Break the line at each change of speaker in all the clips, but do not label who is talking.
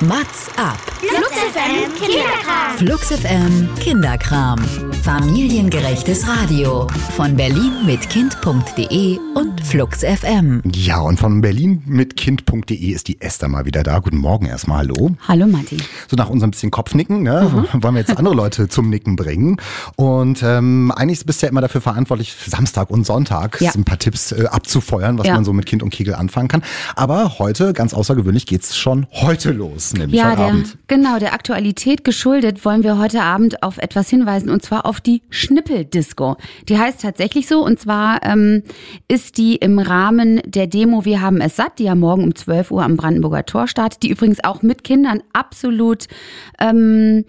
Mats ab.
Flux FM Kinderkram.
Flux FM Kinderkram. Familiengerechtes Radio. Von berlinmitkind.de und Flux FM.
Ja, und von berlinmitkind.de ist die Esther mal wieder da. Guten Morgen erstmal, hallo.
Hallo Matti.
So nach unserem bisschen Kopfnicken, ne, wollen wir jetzt andere Leute zum Nicken bringen. Und eigentlich bist du ja immer dafür verantwortlich, Samstag und Sonntag ein paar Tipps abzufeuern, was man so mit Kind und Kegel anfangen kann. Aber heute, ganz außergewöhnlich, geht's schon heute los, nämlich heute Abend.
Der Aktualität geschuldet wollen wir heute Abend auf etwas hinweisen, und zwar auf die Schnippeldisco. Die heißt tatsächlich so, und zwar ist die im Rahmen der Demo Wir haben es satt, die ja morgen um 12 Uhr am Brandenburger Tor startet, die übrigens auch mit Kindern absolut eine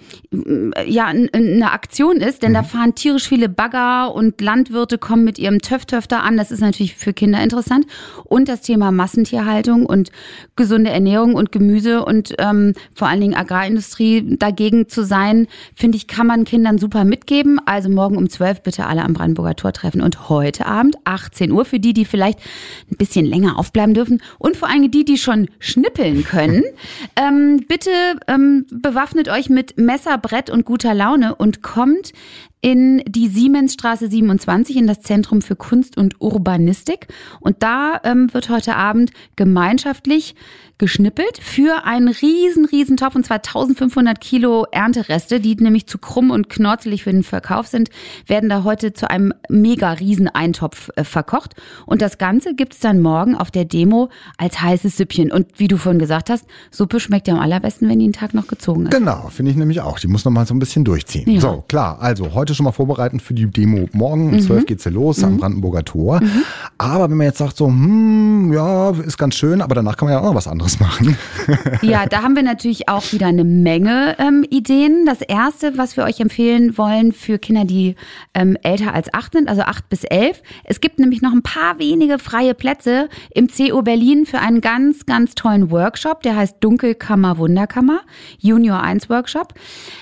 Aktion ist, denn da fahren tierisch viele Bagger und Landwirte kommen mit ihrem Töftöfter an. Das ist natürlich für Kinder interessant. Und das Thema Massentierhaltung und gesunde Ernährung und Gemüse und vor allen Dingen Agrarindustrie dagegen zu sein, finde ich, kann man Kindern super mitgeben. Also morgen um 12 bitte alle am Brandenburger Tor treffen und heute Abend 18 Uhr für die vielleicht ein bisschen länger aufbleiben dürfen und vor allem die schon schnippeln können. Bitte bewaffnet euch mit Messer, Brett und guter Laune und kommt in die Siemensstraße 27 in das Zentrum für Kunst und Urbanistik. Und da wird heute Abend gemeinschaftlich geschnippelt für einen riesen Topf, und zwar 1500 Kilo Erntereste, die nämlich zu krumm und knorzelig für den Verkauf sind, werden da heute zu einem mega riesen Eintopf verkocht. Und das Ganze gibt's dann morgen auf der Demo als heißes Süppchen. Und wie du vorhin gesagt hast, Suppe schmeckt ja am allerbesten, wenn die einen Tag noch gezogen ist.
Genau, finde ich nämlich auch. Die muss noch mal so ein bisschen durchziehen. Ja. So, klar, also heute schon mal vorbereiten für die Demo morgen. Um 12 geht's ja los am Brandenburger Tor. Aber wenn man jetzt sagt so, ist ganz schön, aber danach kann man ja auch noch was anderes machen.
Ja, da haben wir natürlich auch wieder eine Menge Ideen. Das erste, was wir euch empfehlen wollen für Kinder, die älter als 8 sind, also 8 bis 11. Es gibt nämlich noch ein paar wenige freie Plätze im CO Berlin für einen ganz tollen Workshop. Der heißt Dunkelkammer, Wunderkammer, Junior 1 Workshop.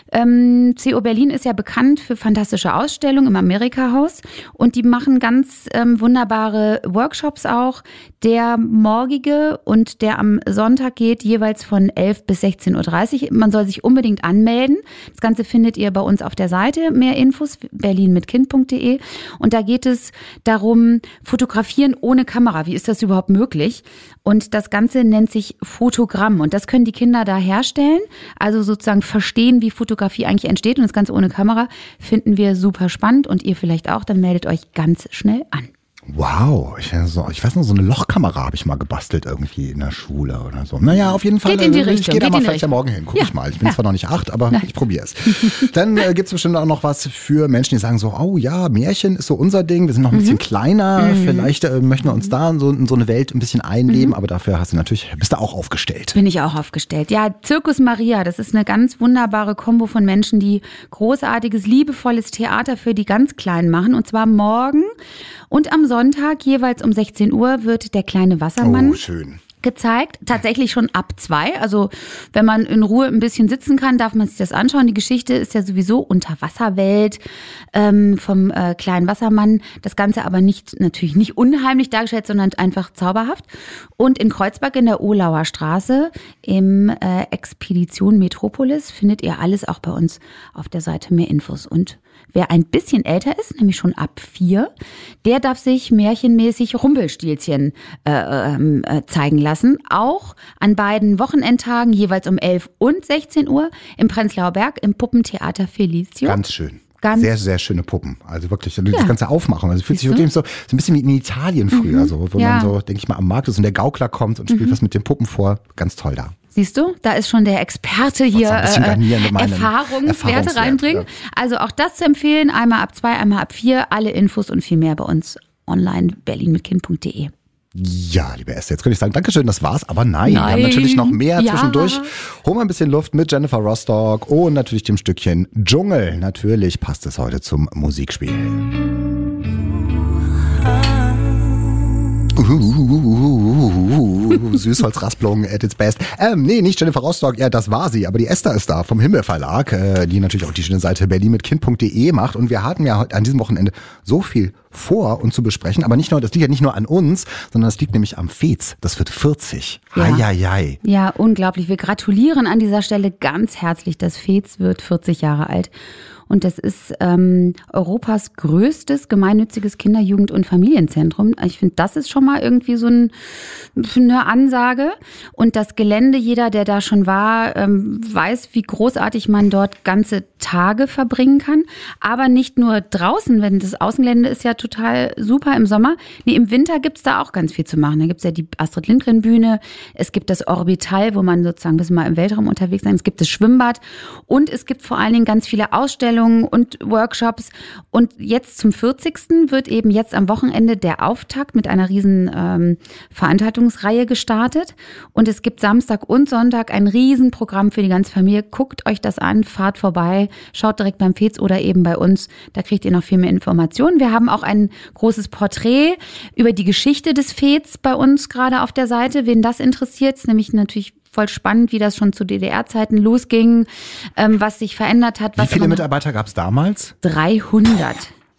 CO Berlin ist ja bekannt für fantastische Ausstellungen im Amerika-Haus und die machen ganz wunderbare Workshops auch. Der morgige und der am Sonntag geht jeweils von 11 bis 16.30 Uhr. Man soll sich unbedingt anmelden. Das Ganze findet ihr bei uns auf der Seite. Mehr Infos berlinmitkind.de. Und da geht es darum, fotografieren ohne Kamera. Wie ist das überhaupt möglich? Und das Ganze nennt sich Fotogramm. Und das können die Kinder da herstellen. Also sozusagen verstehen, wie Fotografie eigentlich entsteht. Und das Ganze ohne Kamera finden wir super spannend. Und ihr vielleicht auch. Dann meldet euch ganz schnell an.
Wow, ich weiß noch, so eine Lochkamera habe ich mal gebastelt irgendwie in der Schule oder so. Naja, auf jeden Fall.
Geht in die Richtung.
Ich gehe da mal vielleicht ja morgen hin, guck ich mal. Ich bin zwar noch nicht 8, aber ich probiere es. Dann gibt's bestimmt auch noch was für Menschen, die sagen so, oh ja, Märchen ist so unser Ding, wir sind noch ein bisschen kleiner, vielleicht möchten wir uns da in so eine Welt ein bisschen einleben, aber dafür bist du auch aufgestellt.
Bin ich auch aufgestellt. Ja, Zirkus Maria, das ist eine ganz wunderbare Kombo von Menschen, die großartiges, liebevolles Theater für die ganz Kleinen machen, und zwar morgen und am Sonntag jeweils um 16 Uhr wird der kleine Wassermann gezeigt. Tatsächlich schon ab 2. Also wenn man in Ruhe ein bisschen sitzen kann, darf man sich das anschauen. Die Geschichte ist ja sowieso Unterwasserwelt vom kleinen Wassermann. Das Ganze aber natürlich nicht unheimlich dargestellt, sondern einfach zauberhaft. Und in Kreuzberg in der Ohlauer Straße im Expedition Metropolis findet ihr alles auch bei uns auf der Seite. Mehr Infos. Und wer ein bisschen älter ist, nämlich schon ab 4, der darf sich märchenmäßig Rumpelstilzchen zeigen lassen. Auch an beiden Wochenendtagen, jeweils um 11 und 16 Uhr im Prenzlauer Berg im Puppentheater Felicio.
Ganz schön. Sehr, sehr schöne Puppen. Also wirklich, das ganze Aufmachen. Also fühlt sich wirklich so ein bisschen wie in Italien früher, wo man so, denke ich mal, am Markt ist und der Gaukler kommt und spielt was mit den Puppen vor. Ganz toll da.
Siehst du, da ist schon der Experte hier Erfahrungswerte reinbringen. Ja. Also auch das zu empfehlen, einmal ab 2, einmal ab 4. Alle Infos und viel mehr bei uns online, berlinmitkind.de.
Ja, liebe Esther, jetzt könnte ich sagen, Dankeschön, das war's, aber nein. Wir haben natürlich noch mehr zwischendurch. Holen wir ein bisschen Luft mit Jennifer Rostock und natürlich dem Stückchen Dschungel. Natürlich passt es heute zum Musikspiel. Süßholzraspelung at its best. Nee, nicht Jennifer Rostock, ja, das war sie, aber die Esther ist da vom Himmel Verlag, die natürlich auch die schöne Seite berlinmitkind.de macht und wir hatten ja heute an diesem Wochenende so viel vor und zu besprechen. Aber das liegt ja nicht nur an uns, sondern das liegt nämlich am Fez. Das wird 40. Heieiei.
Ja, unglaublich. Wir gratulieren an dieser Stelle ganz herzlich. Das Fez wird 40 Jahre alt. Und das ist Europas größtes gemeinnütziges Kinder-, Jugend- und Familienzentrum. Ich finde, das ist schon mal irgendwie so eine Ansage. Und das Gelände, jeder, der da schon war, weiß, wie großartig man dort ganze Tage verbringen kann. Aber nicht nur draußen, wenn das Außengelände ist ja total super im Sommer. Nee, im Winter gibt's da auch ganz viel zu machen. Da gibt's ja die Astrid-Lindgren-Bühne. Es gibt das Orbital, wo man sozusagen ein bisschen mal im Weltraum unterwegs sein. Es gibt das Schwimmbad. Und es gibt vor allen Dingen ganz viele Ausstellungen und Workshops. Und jetzt zum 40. wird eben jetzt am Wochenende der Auftakt mit einer riesen Veranstaltungsreihe gestartet. Und es gibt Samstag und Sonntag ein Riesenprogramm für die ganze Familie. Guckt euch das an, fahrt vorbei, schaut direkt beim Fez oder eben bei uns. Da kriegt ihr noch viel mehr Informationen. Wir haben auch ein großes Porträt über die Geschichte des Fez bei uns gerade auf der Seite. Wen das interessiert, ist nämlich natürlich voll spannend, wie das schon zu DDR-Zeiten losging, was sich verändert hat.
Wie viele Mitarbeiter gab es damals?
300.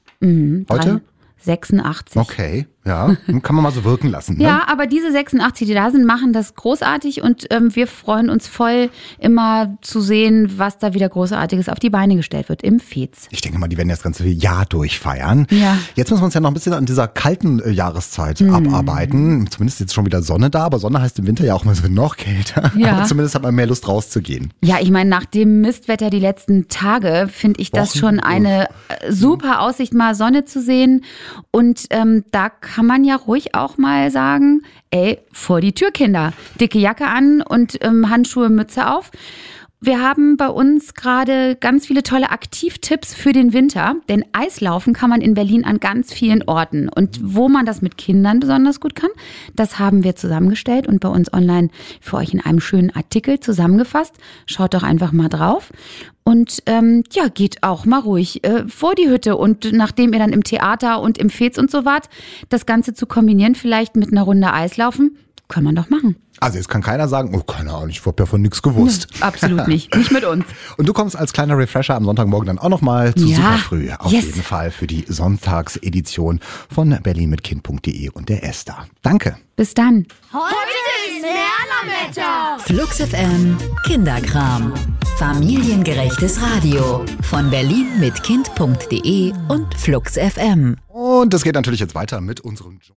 Heute?
86.
Okay, ja, kann man mal so wirken lassen. Ne?
Ja, aber diese 86, die da sind, machen das großartig und wir freuen uns voll, immer zu sehen, was da wieder Großartiges auf die Beine gestellt wird im Fez.
Ich denke mal, die werden das ganze Jahr durchfeiern.
Ja.
Jetzt müssen wir uns ja noch ein bisschen an dieser kalten Jahreszeit abarbeiten. Zumindest ist jetzt schon wieder Sonne da, aber Sonne heißt im Winter ja auch mal so noch kälter.
Ja.
Aber zumindest hat man mehr Lust rauszugehen.
Ja, ich meine, nach dem Mistwetter die letzten Tage finde ich das schon eine super Aussicht, mal Sonne zu sehen. Und da kann man ja ruhig auch mal sagen, ey, vor die Tür, Kinder. Dicke Jacke an und Handschuhe, Mütze auf. Wir haben bei uns gerade ganz viele tolle Aktivtipps für den Winter, denn Eislaufen kann man in Berlin an ganz vielen Orten. Und wo man das mit Kindern besonders gut kann, das haben wir zusammengestellt und bei uns online für euch in einem schönen Artikel zusammengefasst. Schaut doch einfach mal drauf. Und geht auch mal ruhig vor die Hütte. Und nachdem ihr dann im Theater und im Fez und so wart, das Ganze zu kombinieren, vielleicht mit einer Runde Eislaufen, kann man doch machen.
Also jetzt kann keiner sagen, oh, keine Ahnung, ich habe ja von nichts gewusst.
Nee, absolut nicht. Nicht mit uns.
Und du kommst als kleiner Refresher am Sonntagmorgen dann auch nochmal zu Superfrüh. Auf jeden Fall für die Sonntagsedition von berlinmitkind.de und der Esther. Danke.
Bis dann.
Heute ist Lernerwetter.
Flux FM Kinderkram. Familiengerechtes Radio von berlinmitkind.de und Flux FM.
Und es geht natürlich jetzt weiter mit unserem